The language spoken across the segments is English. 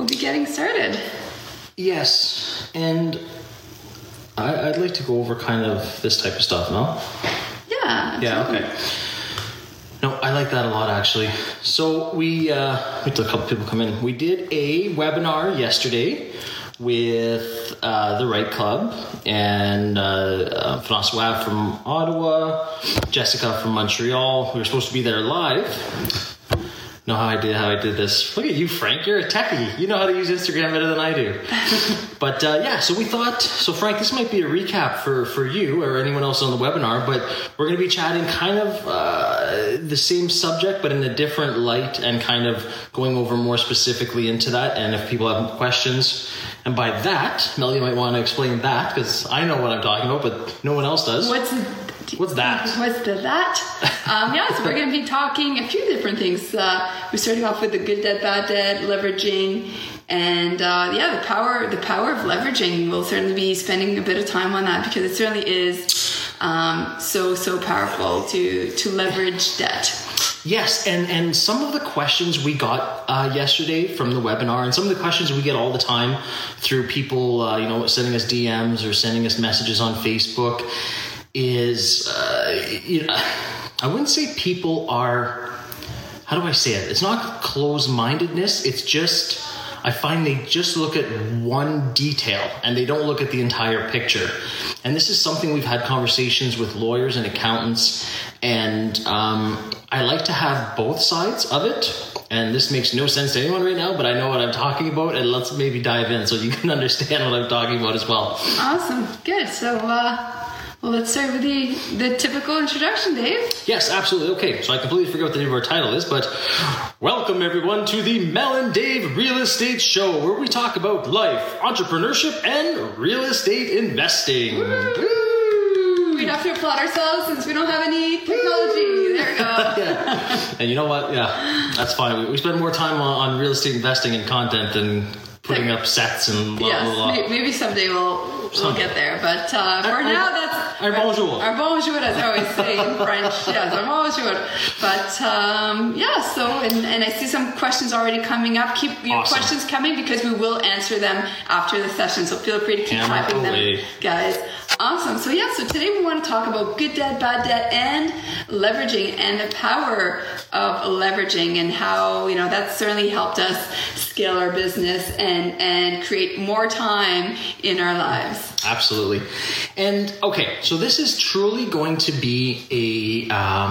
be getting started. Yes, and I'd like to go over kind of this type of stuff, no? Yeah. Yeah, okay. No, I like that a lot, actually. So we had a couple people come in. We did a webinar yesterday with the Right Club and François from Ottawa, Jessica from Montreal. We were supposed to be there live. Know how I did this. Look at you, Frank. You're a techie. You know how to use Instagram better than I do. But so we thought, so Frank, this might be a recap for you or anyone else on the webinar, but we're going to be chatting kind of the same subject, but in a different light and kind of going over more specifically into that. And if people have questions, and by that, Melody might want to explain that because I know what I'm talking about, but no one else does. What's that? So we're going to be talking a few different things. We're starting off with the good debt, bad debt, leveraging, and the power of leveraging. We'll certainly be spending a bit of time on that because it certainly is so powerful to leverage debt. Yes, and some of the questions we got yesterday from the webinar, and some of the questions we get all the time through people, sending us DMs or sending us messages on Facebook, is I wouldn't say people are, how do I say it? It's not closed-mindedness. It's just, I find they just look at one detail and they don't look at the entire picture. And this is something we've had conversations with lawyers and accountants, and I like to have both sides of it. And this makes no sense to anyone right now, but I know what I'm talking about, and let's maybe dive in so you can understand what I'm talking about as well. Awesome. Good. So, well, let's start with the typical introduction, Dave. Yes, absolutely. Okay, so I completely forgot what the name of our title is, but welcome everyone to the Mel and Dave Real Estate Show, where we talk about life, entrepreneurship, and real estate investing. Woo! We have to applaud ourselves since we don't have any technology. There we go. Yeah. And you know what? Yeah, that's fine. We spend more time on real estate investing and content than putting up sets and blah, blah, blah. Maybe someday we'll get there. But for now, that's... Our bonjour. Our bonjour, as I always say in French. Yes, our bonjour. But, and I see some questions already coming up. Keep your questions coming because we will answer them after the session. So feel free to keep typing them, guys. Awesome. So today we want to talk about good debt, bad debt, and leveraging, and the power of leveraging, and how, that's certainly helped us scale our business and create more time in our lives. Absolutely. And okay, so this is truly going to be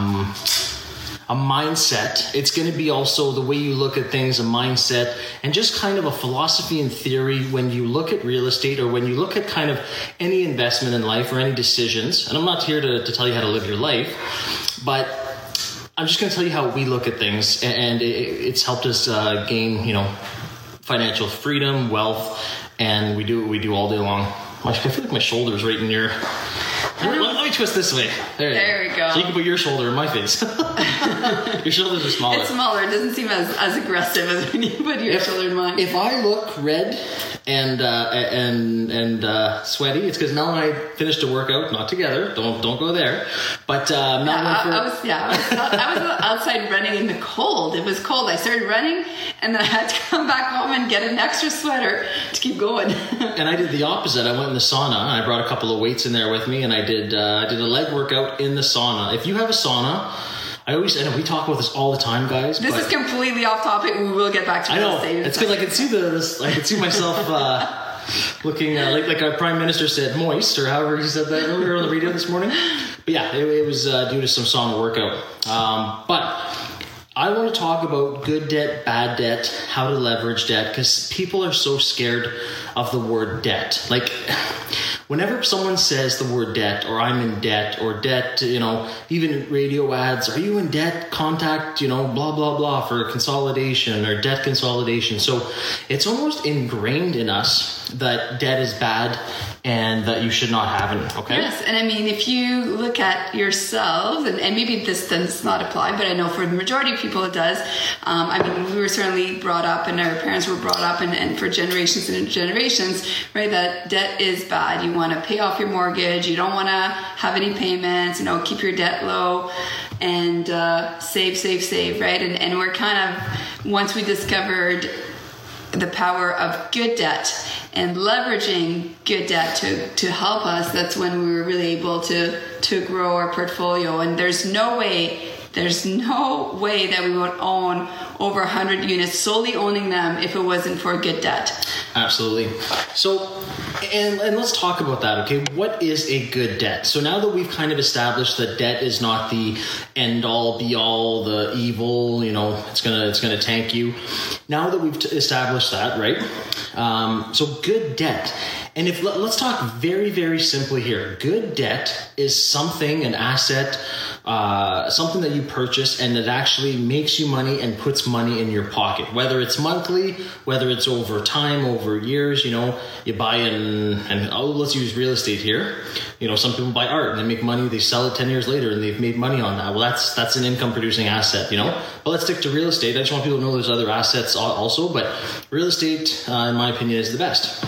a mindset. It's going to be also the way you look at things, a mindset, and just kind of a philosophy and theory when you look at real estate or when you look at kind of any investment in life or any decisions. And I'm not here to tell you how to live your life, but I'm just going to tell you how we look at things, and it's helped us gain, financial freedom, wealth, and we do what we do all day long. I feel like my shoulder's right in your... Let me twist this way. There we go. So you can put your shoulder in my face. Your shoulders are smaller. It's smaller. It doesn't seem as aggressive as when you put your shoulder in mine. If I look red and sweaty, it's because Mel and I finished a workout, not together. Don't go there. But Mel went for... I was outside running in the cold. It was cold. I started running, and then I had to come back home and get an extra sweater to keep going. And I did the opposite. I went in the sauna, and I brought a couple of weights in there with me, and I did a leg workout in the sauna. If you have a sauna, I know we talk about this all the time, guys. This is completely off topic. We will get back to I know. It's because I can see myself looking like our Prime Minister said, moist, or however he said that earlier on the radio this morning. But yeah, it was due to some sauna workout. But I want to talk about good debt, bad debt, how to leverage debt, because people are so scared of the word debt. Like, whenever someone says the word debt, or I'm in debt, or debt, even radio ads, are you in debt? Contact, blah, blah, blah, for consolidation or debt consolidation. So it's almost ingrained in us that debt is bad and that you should not have it, okay? Yes, and I mean, if you look at yourselves, and maybe this does not apply, but I know for the majority of people it does. We were certainly brought up, and our parents were brought up, and for generations and generations, right, that debt is bad. You want to pay off your mortgage, you don't want to have any payments, keep your debt low, and save, right? And we're kind of, once we discovered the power of good debt and leveraging good debt to help us, that's when we were really able to grow our portfolio. And there's no way that we would own over 100 units, solely owning them, if it wasn't for good debt. Absolutely. So, and let's talk about that, okay? What is a good debt? So now that we've kind of established that debt is not the end all be all, the evil, it's gonna tank you. Now that we've established that, right? So good debt. And let's talk very, very simply here. Good debt is something, an asset, something that you purchase and that actually makes you money and puts money in your pocket. Whether it's monthly, whether it's over time, over years, you buy let's use real estate here. Some people buy art and they make money, they sell it 10 years later and they've made money on that. Well, that's an income producing asset, But let's stick to real estate. I just want people to know there's other assets also, but real estate, in my opinion, is the best.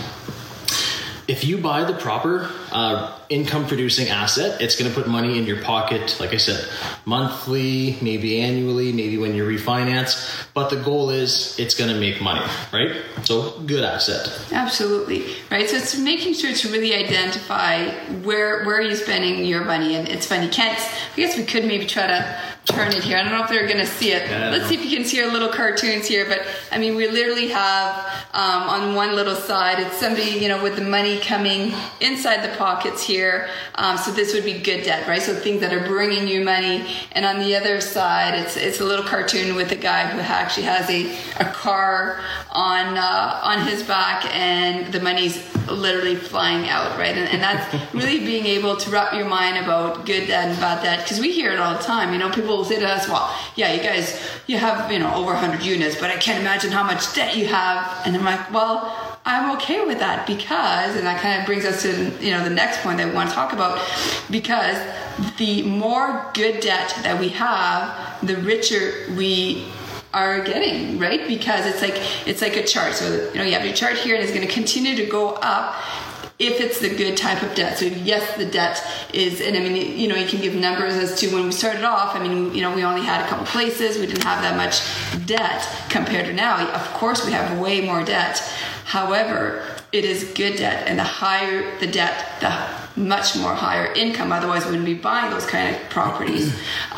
If you buy the proper income producing asset, it's going to put money in your pocket, like I said, monthly, maybe annually, maybe when you refinance. But the goal is it's going to make money, right? So good asset. Absolutely. Right. So it's making sure to really identify where are you spending your money. And it's funny, I guess we could maybe try to turn it here. I don't know if they're going to see it. Let's see if you can see our little cartoons here. But I mean, we literally have on one little side, it's somebody, with the money coming inside the pockets here. So this would be good debt, right? So things that are bringing you money. And on the other side, it's a little cartoon with a guy who actually has a car on his back and the money's literally flying out, right? And that's really being able to wrap your mind about good debt and bad debt, because we hear it all the time. People will say to us, well, yeah, you guys, you have, over 100 units, but I can't imagine how much debt you have. And I'm like, well, I'm okay with that because, and that kind of brings us to, the next point that we want to talk about, because the more good debt that we have, the richer we are getting, right? Because it's like a chart. So, you have your chart here and it's going to continue to go up if it's the good type of debt. So yes, the debt is, and I mean, you can give numbers as to when we started off. I mean, we only had a couple places. We didn't have that much debt compared to now. Of course, we have way more debt. However, it is good debt, and the higher the debt, the much more higher income. Otherwise, we wouldn't be buying those kind of properties.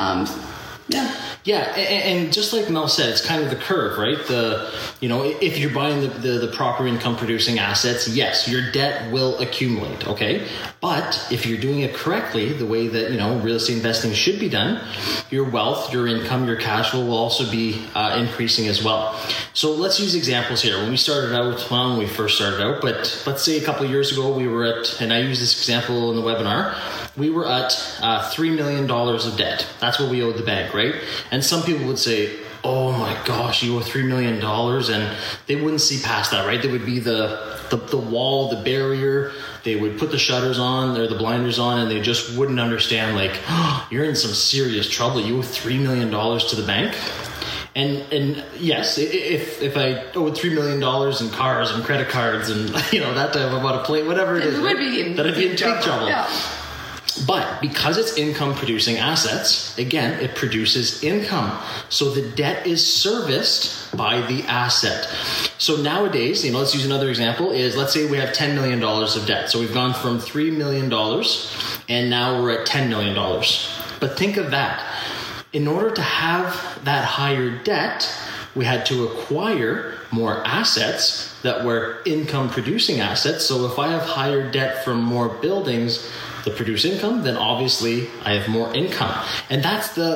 Yeah, and just like Mel said, it's kind of the curve, right? If you're buying the proper income producing assets, yes, your debt will accumulate, okay? But if you're doing it correctly, the way that, real estate investing should be done, your wealth, your income, your cash flow will also be increasing as well. So let's use examples here. When we first started out, but let's say a couple of years ago, we were at, and I use this example in the webinar, we were at $3 million of debt. That's what we owed the bank, right? And some people would say, oh my gosh, you owe $3 million, and they wouldn't see past that, right? There would be the wall, the barrier. They would put the shutters on or the blinders on, and they just wouldn't understand, like, oh, you're in some serious trouble. You owe $3 million to the bank. And yes, if I owed $3 million in cars and credit cards and that type of about a plate, whatever it is, that I'd be in big trouble. Yeah. But because it's income producing assets, again, it produces income. So the debt is serviced by the asset. So nowadays, let's use another example is, let's say we have $10 million of debt. So we've gone from $3 million and now we're at $10 million. But think of that. In order to have that higher debt, we had to acquire more assets that were income producing assets. So if I have higher debt from more buildings that produce income, then obviously I have more income. And that's the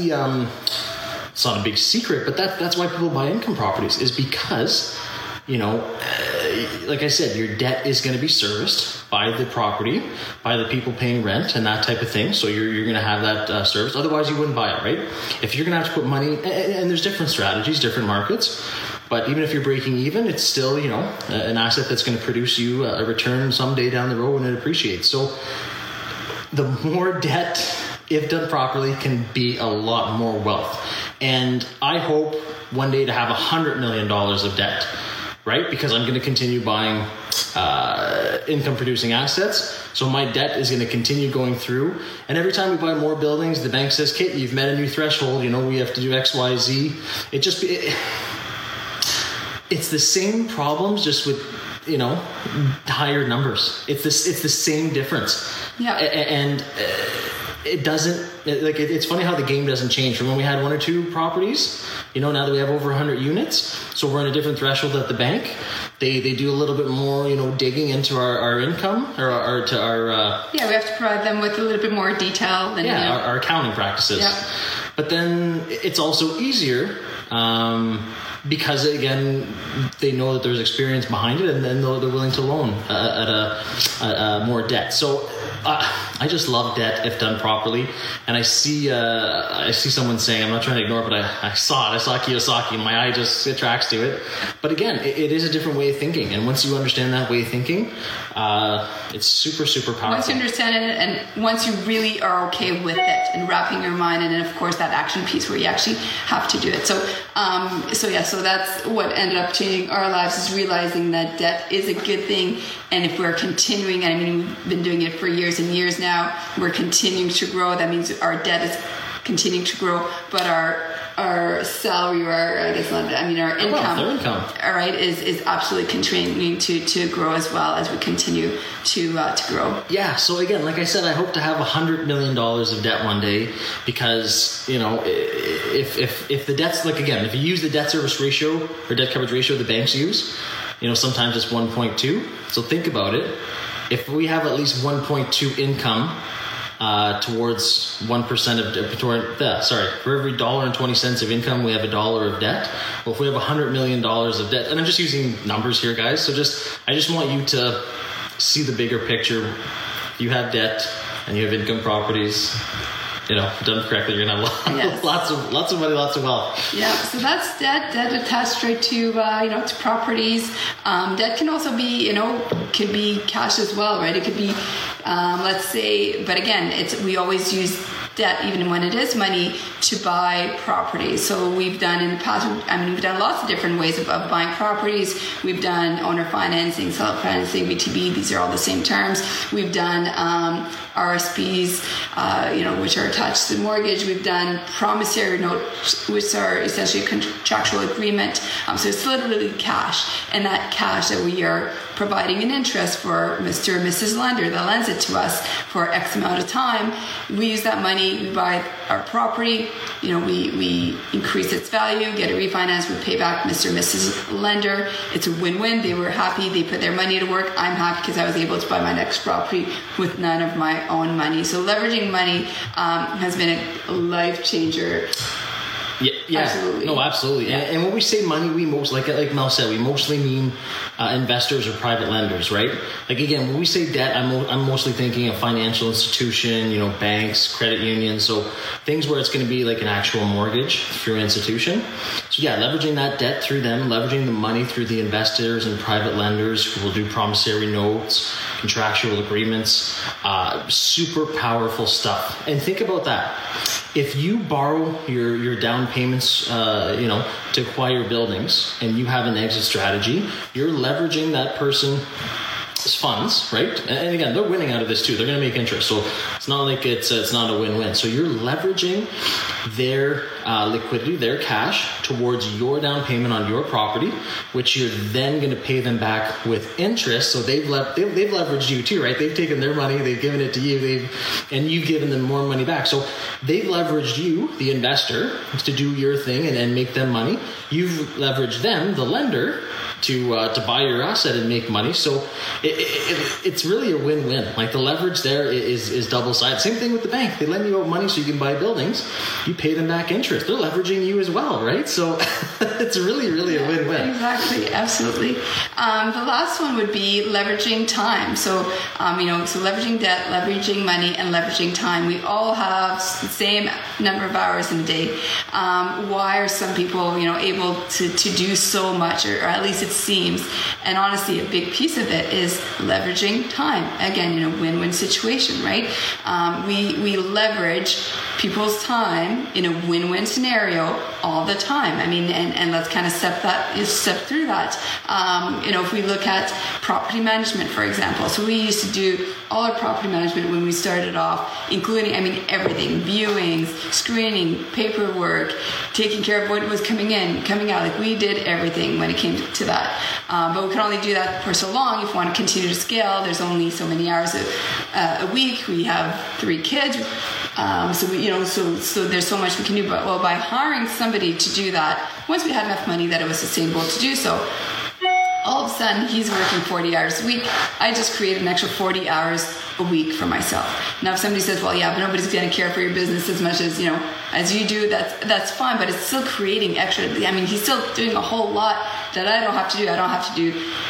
it's not a big secret, but that's why people buy income properties, is because, like I said, your debt is going to be serviced by the property, by the people paying rent and that type of thing. So you're going to have that serviced. Otherwise, you wouldn't buy it, right? If you're going to have to put money, and there's different strategies, different markets, but even if you're breaking even, it's still, an asset that's going to produce you a return someday down the road when it appreciates. So the more debt, if done properly, can be a lot more wealth. And I hope one day to have $100 million of debt, right? Because I'm going to continue buying income producing assets. So my debt is going to continue going through. And every time we buy more buildings, the bank says, Kate, you've met a new threshold. We have to do X, Y, Z. it's the same problems, just with, you know, higher numbers. It's the same difference. Yeah. And it doesn't, like, it's funny how the game doesn't change from when we had 1 or 2 properties. You know, now that we have over 100 units, so we're in a different threshold at the bank. They do a little bit more, you know, digging into our income or to our we have to provide them with a little bit more detail than our accounting practices. Yeah. But then it's also easier because, again, they know that there's experience behind it, and then they're willing to loan at a more debt. So I just love debt if done properly. And I see someone saying, I'm not trying to ignore it, but I saw it. I saw Kiyosaki, and my eye just attracts to it. But again, it is a different way of thinking. And once you understand that way of thinking, it's super, super powerful. Once you understand it, and once you really are okay with it, and wrapping your mind, and then of course that action piece where you actually have to do it. So that's what ended up changing our lives, is realizing that debt is a good thing. And if we're continuing, I mean, we've been doing it for years and years now, we're continuing to grow. That means our debt is continuing to grow, but our salary, or our income, all right, is absolutely continuing to grow as well as we continue to grow. Yeah. So again, like I said, I hope to have $100 million of debt one day, because, you know, if the debt's, like, again, if you use the debt service ratio or debt coverage ratio the banks use, you know, sometimes it's 1.2. So think about it. If we have at least 1.2 income towards 1% for every $1.20 of income, we have $1 of debt. Well, if we have $100 million of debt, and I'm just using numbers here, guys. So I just want you to see the bigger picture. If you have debt and you have income properties, you know, done correctly, you're gonna have lots of money, lots of wealth. Yeah, so that's debt attached straight to to properties. Debt can also be, could be cash as well, right? It could be, let's say, but again, we always use debt, even when it is money, to buy properties. So we've done in the past, we've done lots of different ways of buying properties. We've done owner financing, seller financing, BTB. These are all the same terms. We've done RSPs, which are attached to the mortgage. We've done promissory notes, which are essentially a contractual agreement. So it's literally cash, and that cash that we are providing an interest for Mr. and Mrs. Lender that lends it to us for X amount of time. We use that money, we buy our property, we increase its value, get it refinanced, we pay back Mr. and Mrs. Lender. It's a win-win. They were happy, they put their money to work. I'm happy because I was able to buy my next property with none of my own money. So leveraging money has been a life changer. Yeah, absolutely. No, absolutely. Yeah. And when we say money, we like Mel said, we mostly mean investors or private lenders, right? Like, again, when we say debt, I'm mostly thinking of financial institution, banks, credit unions, so things where it's going to be like an actual mortgage through an institution. So yeah, leveraging that debt through them, leveraging the money through the investors and private lenders who will do promissory notes, contractual agreements, super powerful stuff. And think about that. If you borrow your down payments, to acquire buildings, and you have an exit strategy, you're leveraging that person's funds, right? And again, they're winning out of this too. They're going to make interest, so it's not like it's not a win-win. So you're leveraging their liquidity, their cash, towards your down payment on your property, which you're then going to pay them back with interest. So they've leveraged you too, right? They've taken their money, they've given it to you, and you've given them more money back. So they've leveraged you, the investor, to do your thing and make them money. You've leveraged them, the lender, to buy your asset and make money. So it's really a win-win. Like, the leverage there is double-sided. Same thing with the bank. They lend you out money so you can buy buildings. You pay them back interest. They're leveraging you as well, right? So it's really, really a win-win. Exactly. Absolutely. The last one would be leveraging time. So, so leveraging debt, leveraging money, and leveraging time. We all have the same number of hours in a day. Why are some people, able to do so much, or at least it seems? And honestly, a big piece of it is leveraging time. Again, win-win situation, right? We leverage people's time in a win-win scenario all the time. I mean, and let's kind of step through that. If we look at property management, for example, so we used to do all our property management when we started off, including, everything, viewings, screening, paperwork, taking care of what was coming in, coming out. Like, we did everything when it came to that. But we could only do that for so long. If we want to continue to scale, there's only so many hours a week. We have 3 kids. So there's so much we can do. But by hiring somebody to do that, once we had enough money that it was sustainable to do so, all of a sudden he's working 40 hours a week. I just created an extra 40 hours a week for myself. Now, if somebody says, well, yeah, but nobody's going to care for your business as much as, as you do, that's fine, but it's still creating extra. He's still doing a whole lot that I don't have to do. I don't have to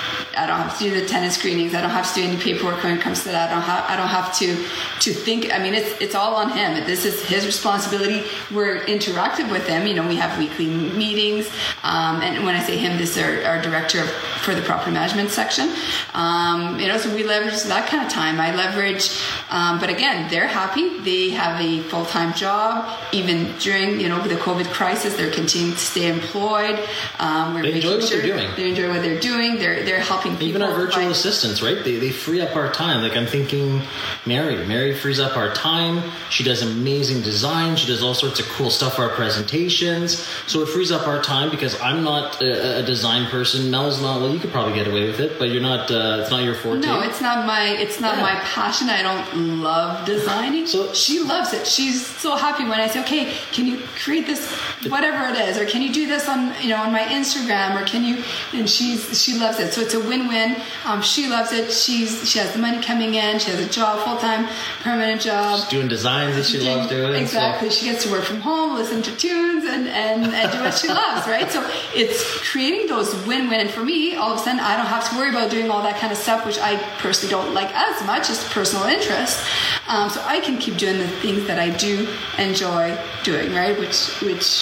do the tenant screenings. I don't have to do any paperwork when it comes to that. I don't have to think. It's all on him. This is his responsibility. We're interactive with him. We have weekly meetings. And when I say him, this is our director for the property management section. So we leverage that kind of time. I leverage, but again, they're happy. They have a full-time job. Even during, the COVID crisis, they're continuing to stay employed. They enjoy what they're doing. They enjoy what they're doing. They're helping people. Even our virtual assistants, right? They free up our time. Like, I'm thinking Mary frees up our time. She does amazing design. She does all sorts of cool stuff for our presentations. So it frees up our time because I'm not a design person. Mel's not. Well, you could probably get away with it, but you're not. It's not your forte. No, it's not my passion. I don't love designing. So she loves it. She's so happy when I say, okay, can you create this, whatever it is, or can you do this on on my Instagram, or can you? And she loves it. So it's a win-win. She loves it. She has the money coming in. She has a job, full-time, permanent job. She's doing designs that she loves doing. Exactly. So. She gets to work from home, listen to tunes, and do what she loves, right? So it's creating those win-win. And for me, all of a sudden, I don't have to worry about doing all that kind of stuff, which I personally don't like as much. It's personal interest. So I can keep doing the things that I do enjoy doing, right? Which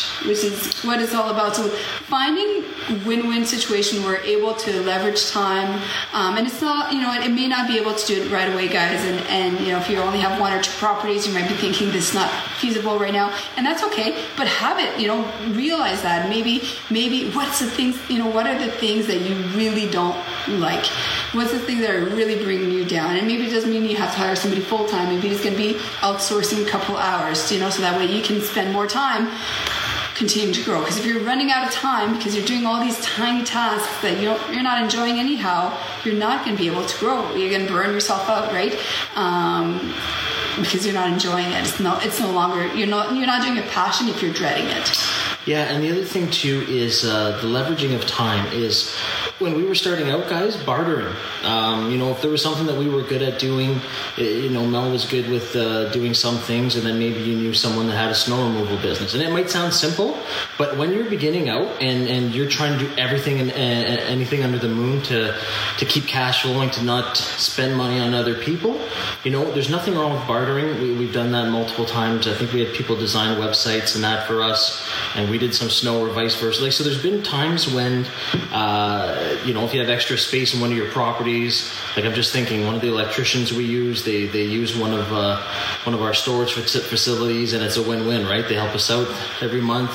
is what it's all about. So finding win-win situation where we're able to leverage time, and it's not, it may not be able to do it right away, guys, and if you only have 1 or 2 properties, you might be thinking this is not feasible right now, and that's okay, but have it, realize that maybe what's the things, what are the things that you really don't like, what's the things that are really bringing you down, and maybe it doesn't mean you have to hire somebody full-time, maybe it's going to be outsourcing a couple hours, so that way you can spend more time continue to grow. Because if you're running out of time because you're doing all these tiny tasks that you're not enjoying anyhow, you're not going to be able to grow. You're going to burn yourself out, right? Because you're not enjoying it. It's no longer, you're not doing a passion if you're dreading it. Yeah, and the other thing too is the leveraging of time is when we were starting out, guys, bartering. If there was something that we were good at doing, Mel was good with doing some things, and then maybe you knew someone that had a snow removal business. And it might sound simple, but when you're beginning out and you're trying to do everything and anything under the moon to keep cash flowing, to not spend money on other people, there's nothing wrong with bartering. We've done that multiple times. I think we had people design websites and that for us, and we did some snow or vice versa. So there's been times when, if you have extra space in one of your properties, like I'm just thinking, one of the electricians we use, they use one of our storage facilities, and it's a win-win, right? They help us out every month.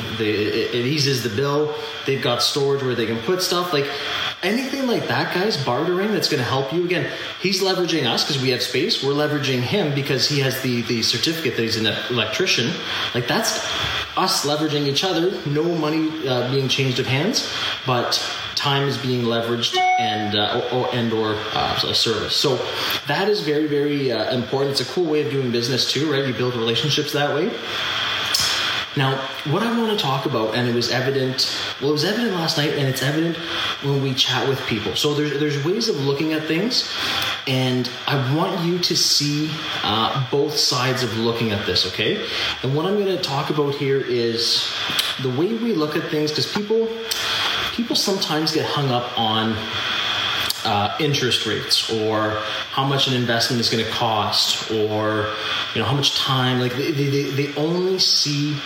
It eases the bill. They've got storage where they can put stuff. Like anything like that, guys, bartering that's going to help you. Again, he's leveraging us because we have space. We're leveraging him because he has the certificate that he's an electrician. Like that's us leveraging each other. No money being changed of hands, but time is being leveraged and or a service. So that is very, very important. It's a cool way of doing business too, right? You build relationships that way. Now, what I want to talk about, and it was evident last night, and it's evident when we chat with people. So there's ways of looking at things, and I want you to see both sides of looking at this, okay? And what I'm going to talk about here is the way we look at things, because people sometimes get hung up on interest rates, or how much an investment is going to cost, or how much time. Like they only see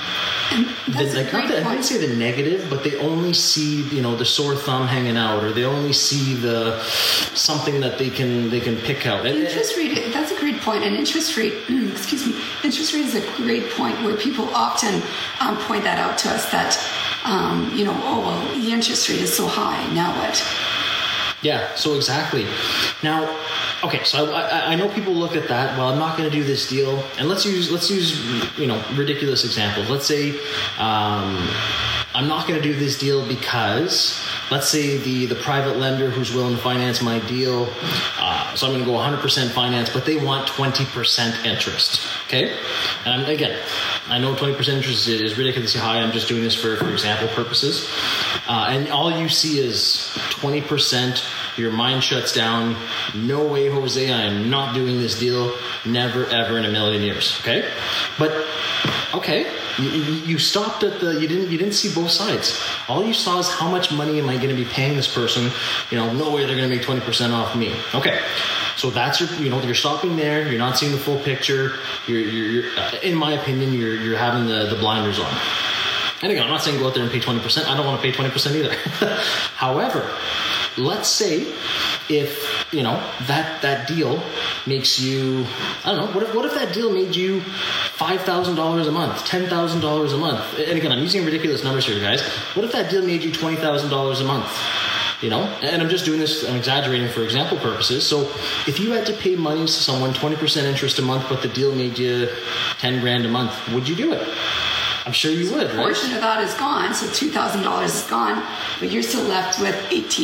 I wouldn't say the negative, but they only see the sore thumb hanging out, or they only see the something that they can pick out. Interest rate. That's a great good point. And interest rate, excuse me, interest rate is a great point where people often point that out to us that, oh, well, the interest rate is so high. Now what? Yeah, so exactly. Now, okay, so I know people look at that. Well, I'm not going to do this deal, and let's use ridiculous examples. Let's say I'm not going to do this deal because, let's say the private lender who's willing to finance my deal, so I'm going to go 100% finance, but they want 20% interest. Okay, and again, I know 20% interest is ridiculously high. I'm just doing this for example purposes. And all you see is 20%. Your mind shuts down. No way, Jose, I am not doing this deal. Never, ever in a million years. Okay? But, okay. You stopped at you didn't see both sides. All you saw is how much money am I going to be paying this person? No way they're going to make 20% off me. Okay. So that's you're stopping there. You're not seeing the full picture. You're in my opinion, you're having the blinders on. And again, I'm not saying go out there and pay 20%. I don't want to pay 20% either. However, let's say if that deal makes you, I don't know, what if that deal made you $5,000 a month, $10,000 a month? And again, I'm using ridiculous numbers here, guys. What if that deal made you $20,000 a month? And I'm just doing this, I'm exaggerating for example purposes. So if you had to pay money to someone 20% interest a month, but the deal made you $10,000 a month, would you do it? I'm sure you would, right? A portion of that is gone, so $2,000 is gone, but you're still left with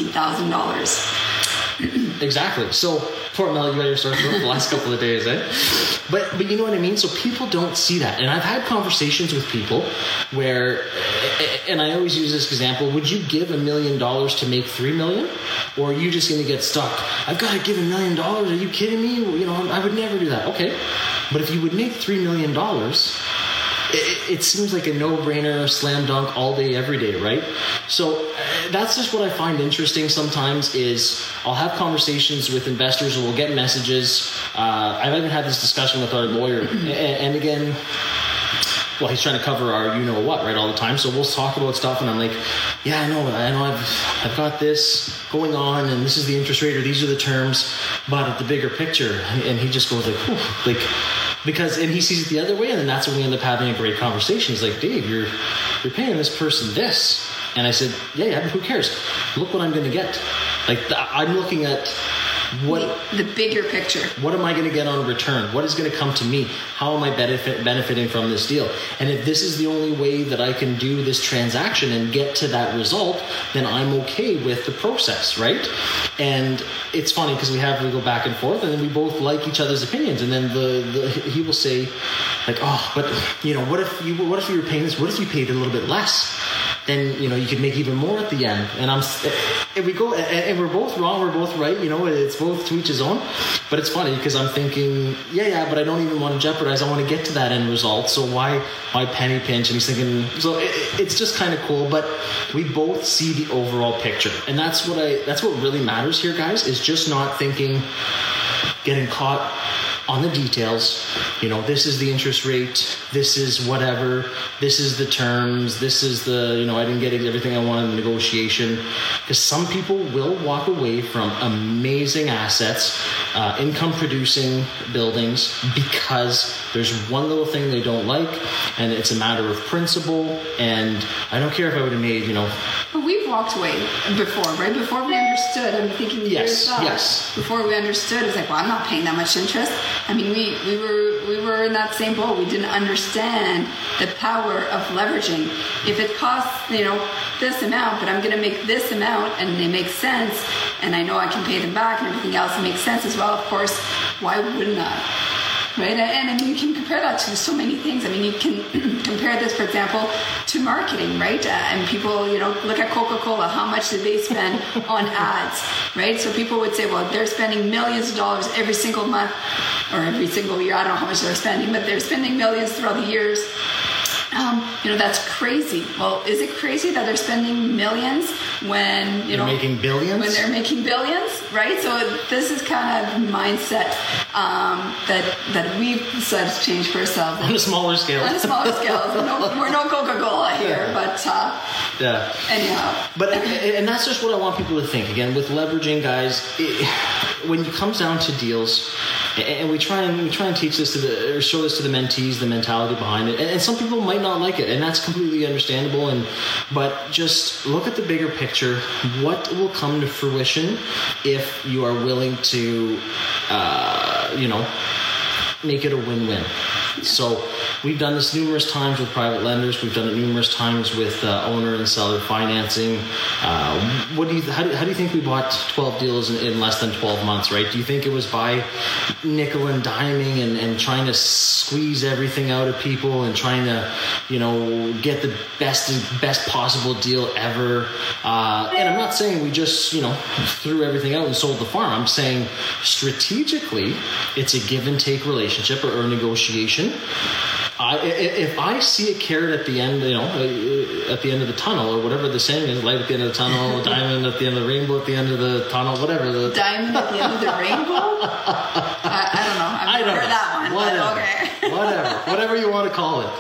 $18,000. Exactly. So, poor Mel, you got your start for the last couple of days, eh? But you know what I mean? So people don't see that. And I've had conversations with people where, and I always use this example, would you give $1 million to make $3 million? Or are you just going to get stuck? I've got to give $1 million. Are you kidding me? I would never do that. Okay. But if you would make $3 million, it seems like a no-brainer, slam dunk all day, every day, right? So that's just what I find interesting sometimes is I'll have conversations with investors or we'll get messages. I've even had this discussion with our lawyer. And again, well, he's trying to cover our you-know-what, right, all the time. So we'll talk about stuff and I'm like, yeah, I know I've got this going on and this is the interest rate or these are the terms, but at the bigger picture. And he just goes like, whew, like, because, and he sees it the other way, and then that's when we end up having a great conversation. He's like, Dave, you're paying this person this. And I said, yeah, but who cares? Look what I'm going to get. Like, I'm looking at the bigger picture. What am I going to get on return? What is going to come to me? How am I benefiting from this deal? And if this is the only way that I can do this transaction and get to that result, then I'm okay with the process, right? And it's funny because we go back and forth, and then we both like each other's opinions. And then he will say, like, oh, but what if you were paying this? What if you paid a little bit less? Then you could make even more at the end. And we're both wrong, we're both right. It's both to each his own. But it's funny because I'm thinking, yeah, but I don't even want to jeopardize. I want to get to that end result. So why penny pinch? And he's thinking, so it's just kind of cool. But we both see the overall picture, and that's what really matters here, guys. Is just not thinking, getting caught on the details. This is the interest rate, this is whatever, this is the terms, this is the, I didn't get everything I wanted in the negotiation. Because some people will walk away from amazing assets, income producing buildings, because there's one little thing they don't like, and it's a matter of principle, and I don't care if I would have made, But we've walked away before, right? Before we understood, I'm thinking yes. Before we understood, it was like, well, I'm not paying that much interest. I mean, we were in that same boat. We didn't understand the power of leveraging. If it costs, this amount, but I'm going to make this amount, and they make sense, and I know I can pay them back, and everything else makes sense as well. Of course, why wouldn't I? Right? And I mean, you can compare that to so many things. I mean, you can compare this, for example, to marketing, right? And people, look at Coca-Cola. How much do they spend on ads, right? So people would say, well, they're spending millions of dollars every single month or every single year. I don't know how much they're spending, but they're spending millions throughout the years. That's crazy. Well, is it crazy that they're spending millions when they're making billions? When they're making billions, right? So this is kind of mindset that we've decided to change for ourselves. On a smaller scale. We're no Coca-Cola here, but anyhow. But and that's just what I want people to think. Again, with leveraging, guys, when it comes down to deals, and we try and teach this or show this to the mentees, the mentality behind it, and some people might not like it, and that's completely understandable. But just look at the bigger picture. What will come to fruition if you are willing to, make it a win-win? So we've done this numerous times with private lenders. We've done it numerous times with owner and seller financing. How do you think we bought 12 deals in less than 12 months, right? Do you think it was by nickel and diming and trying to squeeze everything out of people and trying to, get the best possible deal ever? And I'm not saying we just, threw everything out and sold the farm. I'm saying strategically, it's a give and take relationship or negotiation. If I see a carrot at the end, at the end of the tunnel, or whatever the saying is, light at the end of the tunnel, diamond at the end of the rainbow, at the end of the tunnel, whatever. Diamond at the end of the rainbow? I don't know. I've never heard that one. Whatever. Okay. Whatever you want to call it.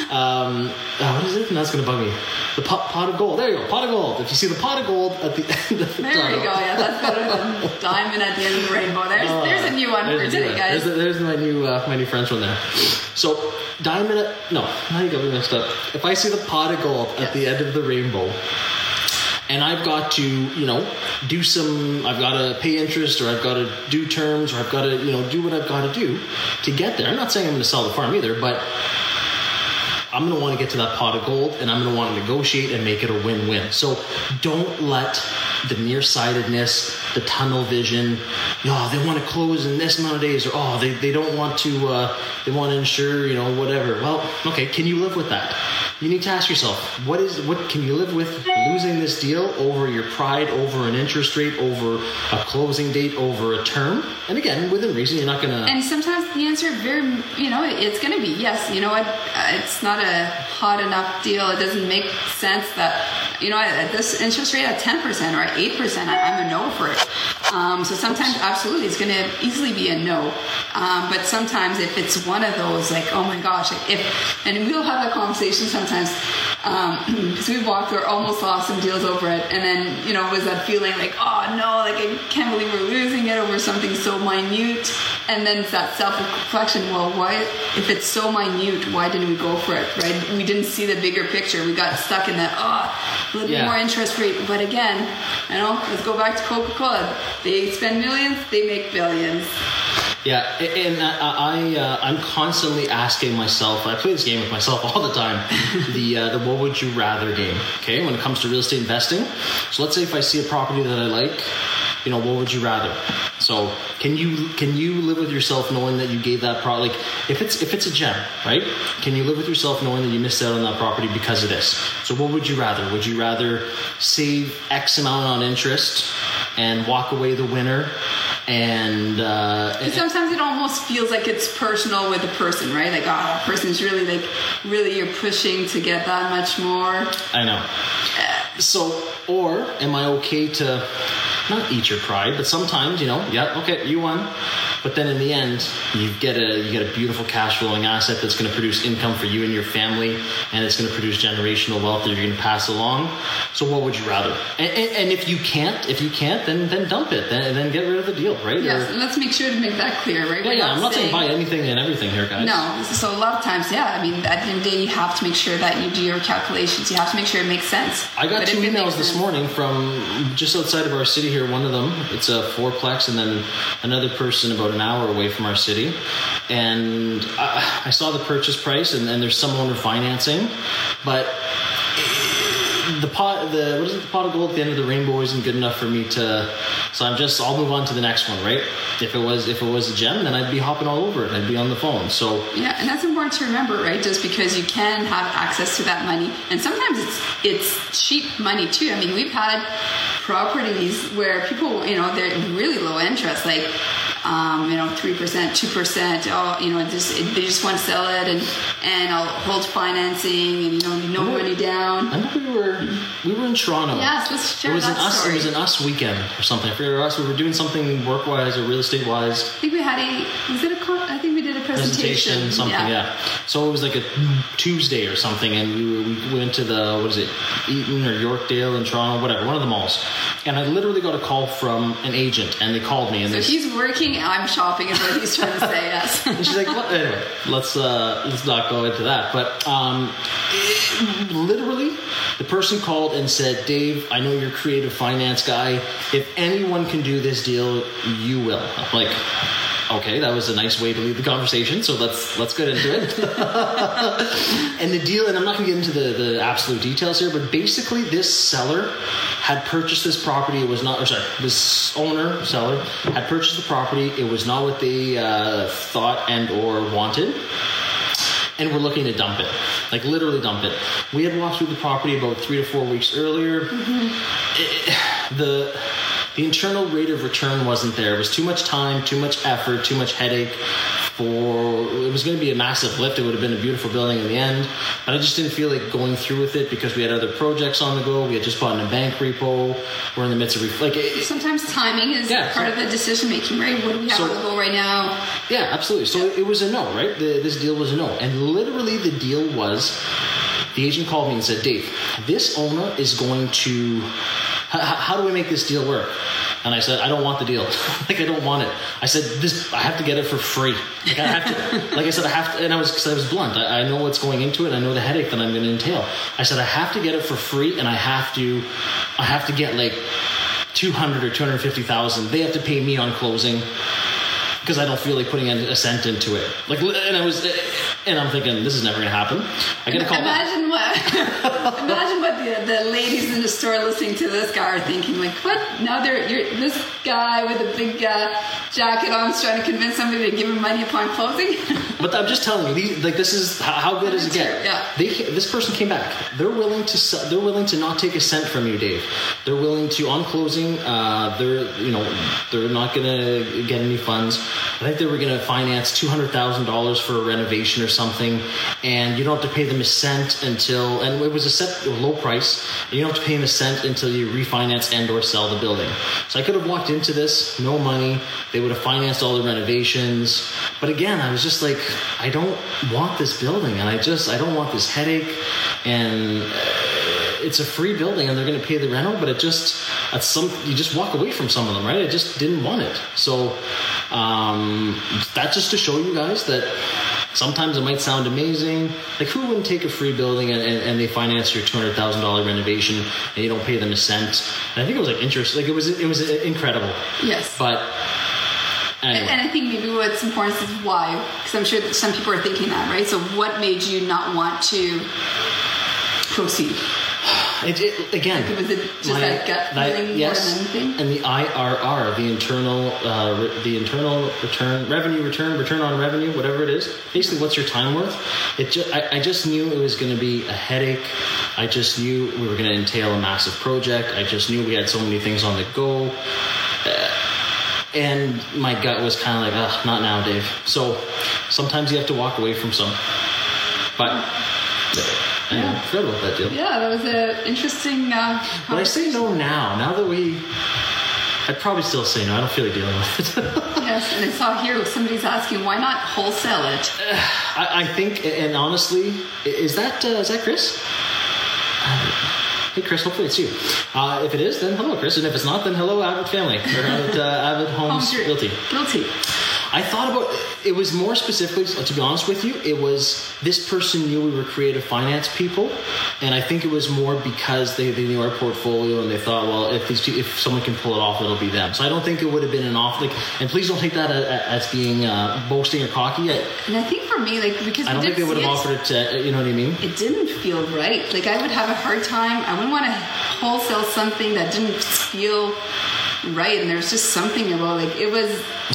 What is it? And that's going to bug me. The pot of gold. There you go. Pot of gold. If you see the pot of gold at the end of the tunnel. There you go. Yeah, that's better than diamond at the end of the rainbow. There's a new one for today, guys. There's my new French one there. So diamond. Now you got me mixed up. If I see the pot of gold at the end of the rainbow, and I've got to, I've got to pay interest, or I've got to do terms, or I've got to, do what I've got to do to get there. I'm not saying I'm going to sell the farm either, but I'm going to want to get to that pot of gold, and I'm going to want to negotiate and make it a win-win. So don't let the nearsightedness, the tunnel vision, they want to close in this amount of days, or they don't want to, they want to insure, whatever. Well, okay, can you live with that? You need to ask yourself, what can you live with losing this deal over your pride, over an interest rate, over a closing date, over a term? And again, within reason, you're not going to... And sometimes the answer it's going to be yes. You know what? It's not a hot enough deal. It doesn't make sense that, at this interest rate at 10% or at 8%, I'm a no for it. So sometimes, absolutely, it's going to easily be a no. But sometimes if it's one of those, like, oh my gosh, and we'll have that conversation sometimes, because we've walked or almost lost some deals over it, and then, it was that feeling like, oh no, like I can't believe we're losing it over something so minute. And then it's that self-reflection, well, why, if it's so minute, why didn't we go for it, right? We didn't see the bigger picture. We got stuck in that, a little bit more interest rate. But again, let's go back to Coca-Cola. They spend millions, they make billions. Yeah, and I'm constantly asking myself, I play this game with myself all the time, the what would you rather game, okay, when it comes to real estate investing. So let's say if I see a property that I like, what would you rather? So can you live with yourself knowing that you gave that property, like if it's a gem, right? Can you live with yourself knowing that you missed out on that property because of this? So what would you rather? Would you rather save X amount on interest and walk away the winner? And sometimes it almost feels like it's personal with the person, right? Like, that person's really you're pushing to get that much more. I know. So, or am I okay to not eat your pride, but sometimes, okay, you won. But then in the end, you get a beautiful cash flowing asset that's going to produce income for you and your family, and it's going to produce generational wealth that you're going to pass along. So what would you rather? And if you can't, then dump it, then get rid of the deal, right? Yes, let's make sure to make that clear, right? Yeah, I'm not saying buy anything and everything here, guys. No, so a lot of times, at the end of the day, you have to make sure that you do your calculations. You have to make sure it makes sense. I got 2 emails this morning from just outside of our city here. One of them, it's a fourplex, and then another person about an hour away from our city, and I saw the purchase price, and there's some owner financing, but the pot of gold at the end of the rainbow isn't good enough for me to. So I'll move on to the next one, right? If it was a gem, then I'd be hopping all over it. I'd be on the phone. So yeah, and that's important to remember, right? Just because you can have access to that money, and sometimes it's cheap money too. I mean, we've had properties where people, they're really low interest, like 3%, 2%. They just want to sell it, and I'll hold financing, and no money down. I know we were in Toronto. Yes, let's share that story. It was an us weekend or something. For us, we were doing something work wise or real estate wise. I think we had I think we did a presentation. Something, yeah. So it was like a Tuesday or something, and we went to the Eaton or Yorkdale in Toronto, whatever, one of the malls. And I literally got a call from an agent, and they called me. And so he's working, I'm shopping, is what he's trying to say. Yes. And she's like, "What?" Anyway, let's not go into that. But literally, the person called and said, "Dave, I know you're a creative finance guy. If anyone can do this deal, you will." I'm like, okay, that was a nice way to lead the conversation, so let's get into it. And the deal, and I'm not going to get into the absolute details here, but basically this seller had purchased this property. This seller had purchased the property. It was not what they thought and or wanted. And we're looking to dump it, like literally dump it. We had walked through the property about 3 to 4 weeks earlier. The internal rate of return wasn't there. It was too much time, too much effort, too much headache. It was going to be a massive lift. It would have been a beautiful building in the end. But I just didn't feel like going through with it because we had other projects on the go. We had just bought in a bank repo. We're in the midst of sometimes timing is part of the decision making, right? What do we have on the go right now? Yeah, absolutely. So it was a no, right? This deal was a no. And literally the deal was, the agent called me and said, "Dave, this owner is going to... How do we make this deal work?" And I said, "I don't want the deal. I don't want it." I said, I have to get it for free. I have to, and I was blunt. I know what's going into it. I know the headache that I'm going to entail. I said, I have to get it for free, and I have to get like 200 or 250,000. They have to pay me on closing because I don't feel like putting a cent into it. And I'm thinking, this is never going to happen. I get a call. Imagine what the ladies in the store listening to this guy are thinking. Like, what? Now this guy with a big jacket on is trying to convince somebody to give him money upon closing. But I'm just telling you, this is how good does it get? Yeah. This person came back. They're willing to not take a cent from you, Dave. They're willing to, on closing, they're not going to get any funds. I think they were going to finance $200,000 for a renovation or something, and you don't have to pay them a cent until, and it was a set low price, and you don't have to pay them a cent until you refinance and or sell the building. So I could have walked into this, no money, they would have financed all the renovations, but again, I was just like, I don't want this building, and I don't want this headache, and it's a free building and they're going to pay the rental, but you just walk away from some of them, right? I just didn't want it. So that's just to show you guys that sometimes it might sound amazing. Like, who wouldn't take a free building and they finance your $200,000 renovation and you don't pay them a cent? And I think it was like interest. Like, it was incredible. Yes. But anyway. And I think maybe what's important is why, because I'm sure that some people are thinking that, right? So what made you not want to proceed? Again, like, was it just that gut feeling more than anything? And the IRR, the internal return on revenue, whatever it is. Basically, what's your time worth? I just knew it was going to be a headache. I just knew we were going to entail a massive project. I just knew we had so many things on the go. And my gut was kind of like, not now, Dave. So sometimes you have to walk away from some. But anyway, I forgot about that deal. Yeah, that was an interesting When I say no now that I'd probably still say no. I don't feel like dealing with it. Yes, and I saw here somebody's asking, why not wholesale it? I think, and honestly, is that Chris? Hey, Chris, hopefully it's you. If it is, then hello, Chris. And if it's not, then hello, Avid family. Or Avid Homes Realty. I thought about it was more specifically, to be honest with you, it was this person knew we were creative finance people, and I think it was more because they knew our portfolio and they thought, well, if someone can pull it off, it'll be them. So I don't think it would have been an off. And please don't take that as being boasting or cocky. And I think for me, because I don't think they would have offered it to, you know what I mean? It didn't feel right. Like, I would have a hard time. I wouldn't want to wholesale something that didn't feel right, and there's just something about like it was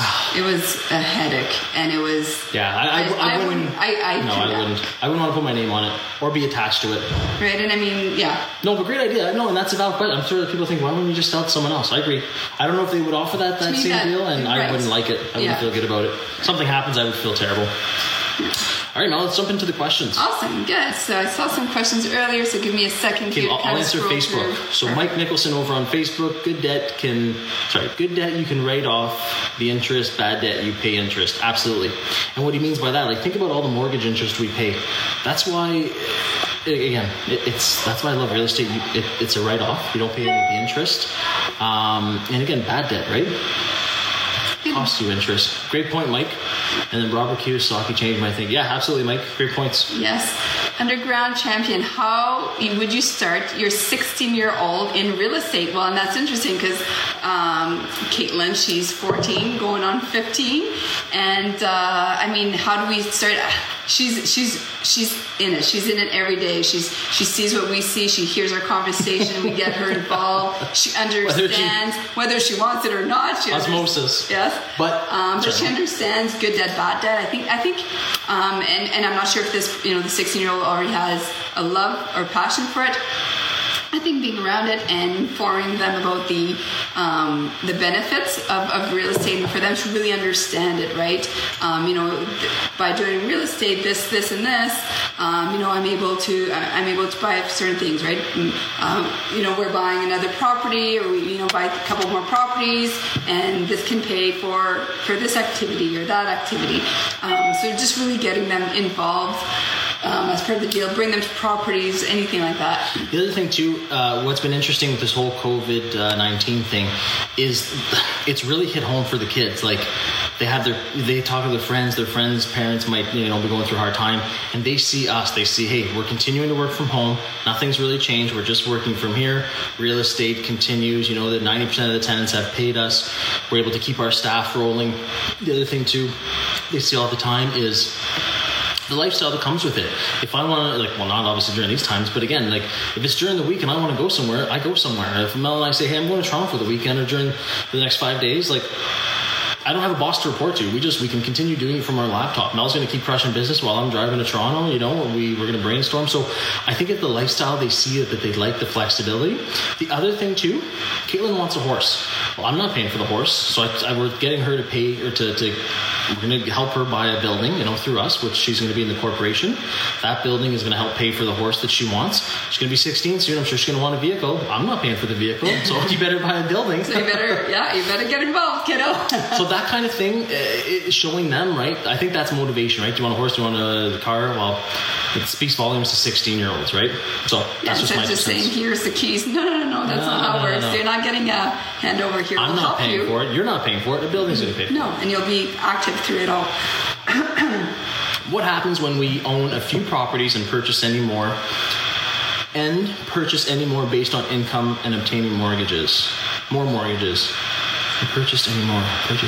a headache, and it was I wouldn't want to put my name on it or be attached to it, right? And I mean, no, but great idea. No, and that's a valid question. I'm sure that people think, why wouldn't you just sell it to someone else? I agree. I don't know if they would offer that same deal, and I wouldn't like it. I wouldn't feel good about it. Something happens, I would feel terrible. All right, now let's jump into the questions. Awesome, good. So I saw some questions earlier, so give me a second. Okay, I'll answer Facebook. So Mike Nicholson over on Facebook, good debt you can write off the interest, bad debt you pay interest. Absolutely. And what he means by that, like think about all the mortgage interest we pay. That's why, again, that's why I love real estate. It's a write-off. You don't pay any of the interest. And again, bad debt, right? Costs you interest. Great point, Mike. And then Robert Kiyosaki changed my thing. Yeah, absolutely, Mike. Great points. Yes. Underground Champion, how would you start your 16-year-old in real estate? Well, and that's interesting because Caitlin, she's 14, going on 15. And I mean, how do we start? She's in it. She's in it every day. She sees what we see. She hears our conversation. We get her involved. She understands whether she wants it or not. Osmosis. Yes. But she understands good debt, bad debt. I think, and I'm not sure if this, the 16-year-old already has a love or passion for it. I think being around it and informing them about the benefits of real estate, and for them to really understand it, right? By doing real estate, this, and this, I'm able to buy certain things, right? We're buying another property, or we, buy a couple more properties, and this can pay for this activity or that activity. So just really getting them involved. As part of the deal, bring them to properties, anything like that. The other thing too, what's been interesting with this whole COVID-19 thing is it's really hit home for the kids. Like they talk to their friends' parents might be going through a hard time, and they see us. They see, hey, we're continuing to work from home. Nothing's really changed. We're just working from here. Real estate continues. That 90% of the tenants have paid us. We're able to keep our staff rolling. The other thing too, they see all the time is the lifestyle that comes with it. If I want to, not obviously during these times, but again, if it's during the week and I want to go somewhere, I go somewhere. If Mel and I say, hey, I'm going to Toronto for the weekend or during the next 5 days, I don't have a boss to report to. We can continue doing it from our laptop. Mel's going to keep crushing business while I'm driving to Toronto. We're going to brainstorm. So I think if the lifestyle, they see it, that they like the flexibility. The other thing too, Caitlin wants a horse. Well, I'm not paying for the horse, so we're getting her to pay or to we're going to help her buy a building, through us, which she's going to be in the corporation. That building is going to help pay for the horse that she wants. She's going to be 16 soon. I'm sure she's going to want a vehicle. I'm not paying for the vehicle, so you better buy a building. So you better get involved, kiddo. So that kind of thing, showing them, right? I think that's motivation, right? Do you want a horse? Do you want a car? Well, it speaks volumes to 16-year-olds, right? So that's just my just saying, here's the keys. No, that's not how it works. No. You're not getting a handover here. I'm not paying for it. You're not paying for it. The building's going to pay for it. No, and you'll be active through it all. What happens when we own a few properties and purchase any more based on income and obtaining mortgages? More mortgages. Purchase more.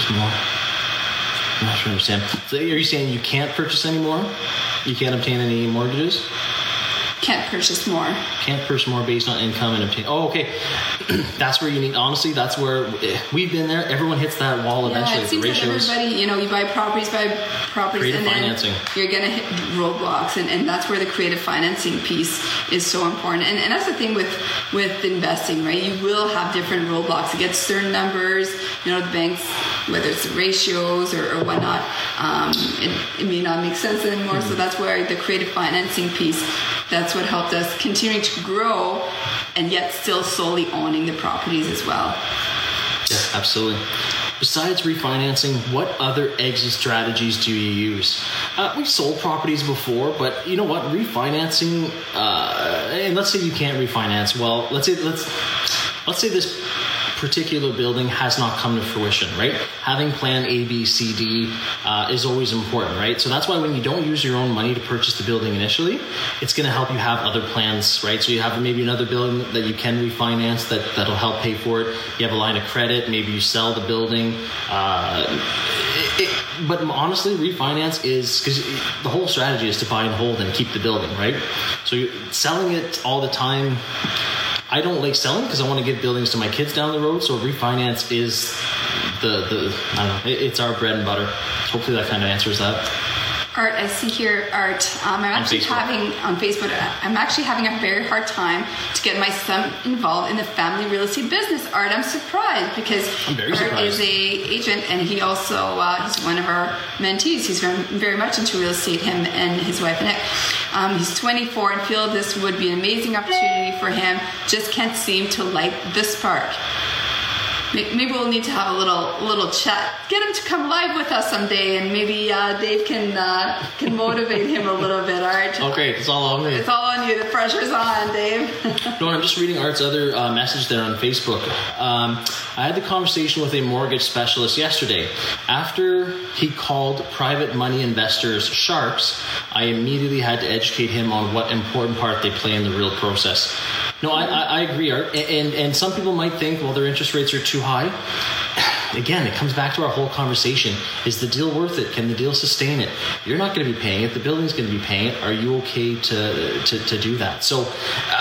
I'm not sure I understand. So are you saying you can't purchase any more? You can't obtain any mortgages? Can't purchase more. Can't purchase more based on income and obtain. Oh, okay. That's where you need. Honestly, that's where we've been there. Everyone hits that wall eventually. It seems like everybody, you buy properties, creative and financing. Then you're going to hit roadblocks, and that's where the creative financing piece is so important. And that's the thing with investing, right? You will have different roadblocks. You get certain numbers. The banks, whether it's ratios or whatnot, it may not make sense anymore. Mm-hmm. So that's where the creative financing piece. That's what helped us continue to grow, and yet still solely owning the properties as well. Yeah, absolutely. Besides refinancing, what other exit strategies do you use? We've sold properties before, but you know what? Refinancing, and let's say you can't refinance. Well, let's say this particular building has not come to fruition, right? Having plan A, B, C, D is always important, right? So that's why when you don't use your own money to purchase the building initially, it's going to help you have other plans, right? So you have maybe another building that you can refinance that'll help pay for it. You have a line of credit, maybe you sell the building. But honestly, refinance is, because the whole strategy is to buy and hold and keep the building, right? So you're selling it all the time, I don't like selling because I want to give buildings to my kids down the road. So refinance is the I don't know, it's our bread and butter. Hopefully that kind of answers that. Art, I see here, Art. I'm actually having a very hard time to get my son involved in the family real estate business. Art, I'm surprised because Art is a agent, and he also he's one of our mentees. He's very much into real estate. Him and his wife Nick. He's 24 and feel this would be an amazing opportunity for him. Just can't seem to light the spark. Maybe we'll need to have a little chat. Get him to come live with us someday, and maybe Dave can motivate him a little bit. Art. Okay, it's all on me. It's all on you. The pressure's on, Dave. No, I'm just reading Art's other message there on Facebook. I had the conversation with a mortgage specialist yesterday. After he called private money investors sharks, I immediately had to educate him on what important part they play in the real process. No, I agree, Art. And some people might think, well, their interest rates are too high. Again, it comes back to our whole conversation. Is the deal worth it? Can the deal sustain it? You're not going to be paying it. The building's going to be paying it. Are you okay to do that? So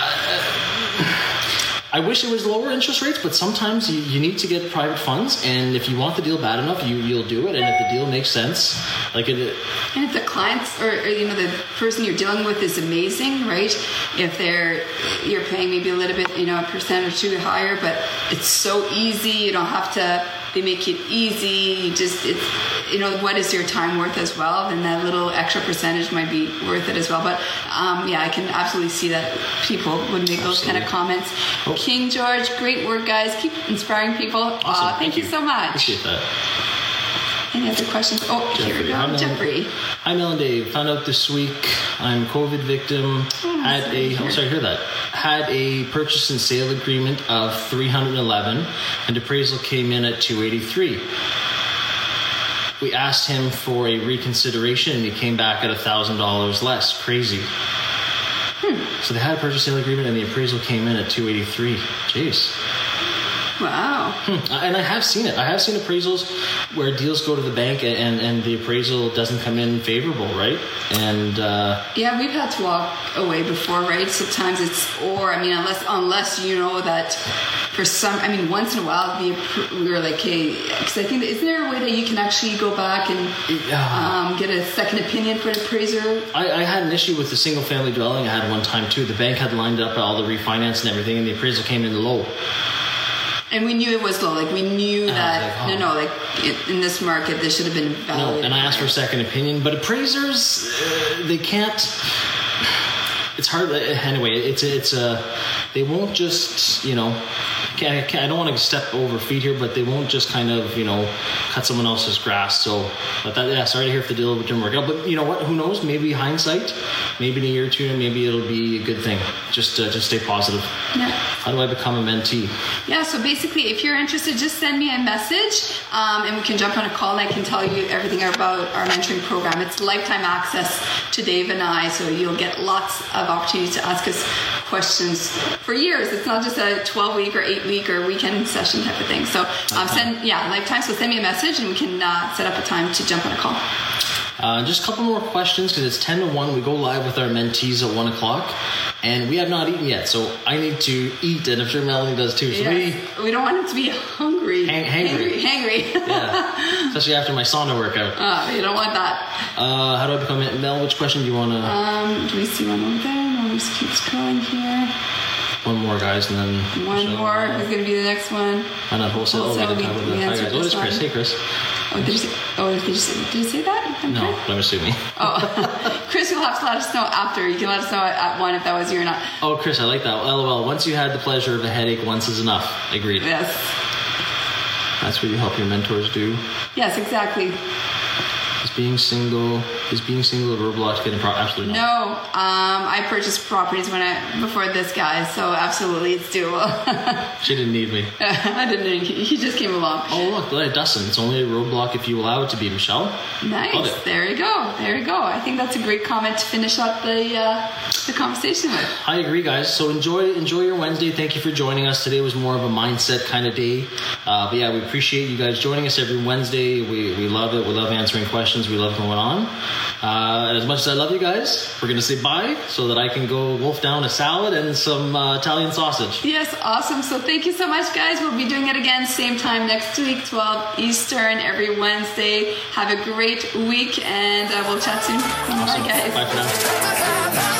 I wish it was lower interest rates, but sometimes you need to get private funds, and if you want the deal bad enough, you'll do it. And if the deal makes sense, like it. And if the clients or the person you're dealing with is amazing, right? If you're paying maybe a little bit, a percent or two higher, but it's so easy. You don't have to. They make it easy. What is your time worth as well? Then that little extra percentage might be worth it as well. But I can absolutely see that people would make those kind of comments. Oh. King George, great work, guys. Keep inspiring people. Awesome. Thank you so much. Appreciate that. Any other questions? Oh, Jeffrey. Here we go. Jeffrey. Hi, Mel and Dave. Found out this week I'm a COVID victim. Had a purchase and sale agreement of $311, and appraisal came in at $283. We asked him for a reconsideration, and he came back at $1,000 less. Crazy. So they had a purchase sale agreement, and the appraisal came in at $283. Jeez. Wow. And I have seen it. I have seen appraisals where deals go to the bank and the appraisal doesn't come in favorable, right? And we've had to walk away before, right? Sometimes unless you know that for once in a while we were like, hey, because I think isn't there a way that you can actually go back and get a second opinion for an appraiser? I had an issue with the single family dwelling I had one time too. The bank had lined up all the refinance and everything, and the appraisal came in low. And we knew it was low. Like, we knew that, in this market, this should have been valued. No, and I asked for a second opinion. But appraisers, they can't... It's hard. Anyway, they won't just, I don't want to step over feet here, but they won't just kind of, cut someone else's grass. So, sorry to hear if the deal didn't work out. But you know what? Who knows? Maybe hindsight, maybe in a year or two, maybe it'll be a good thing. Just stay positive. Yeah. How do I become a mentee? Yeah, so basically, if you're interested, just send me a message, and we can jump on a call, and I can tell you everything about our mentoring program. It's lifetime access to Dave and I, so you'll get lots of opportunities to ask us questions for years. It's not just a 12-week or 8-week or weekend session type of thing. So lifetime. So send me a message, and we can set up a time to jump on a call. Just a couple more questions because it's 10 to 1. We go live with our mentees at 1 o'clock, and we have not eaten yet. So I need to eat, and I'm sure Melanie does too. So we don't want it to be hungry. Hangry. Yeah, especially after my sauna workout. You don't want that. How do I become Mel? Which question do you want to? Do we see one over there? No, we just keep scrolling here. One more, guys, and then one more is going to be the next one. And on wholesale. Hi, guys. What is Chris? Hey, Chris. Did you say that? No, I'm assuming. Chris, you'll have to let us know after. You can let us know at 1 if that was you or not. Oh, Chris, I like that. LOL. Once you had the pleasure of a headache, once is enough. Agreed. Yes. That's what you help your mentors do. Yes, exactly. Is being single a roadblock to getting absolutely not. No, I purchased properties before this guy, so absolutely it's doable. She didn't need me. I didn't need he just came along. Oh look, it doesn't. It's only a roadblock if you allow it to be, Michelle. Nice. There you go. I think that's a great comment to finish up the conversation with. I agree, guys. So enjoy your Wednesday. Thank you for joining us. Today was more of a mindset kind of day. But we appreciate you guys joining us every Wednesday. We love it. We love answering questions. We love going on. As much as I love you guys, we're going to say bye so that I can go wolf down a salad and some Italian sausage. Yes, awesome. So thank you so much, guys. We'll be doing it again same time next week, 12 Eastern, every Wednesday. Have a great week, and we'll chat soon. Awesome. Bye, guys. Bye for now.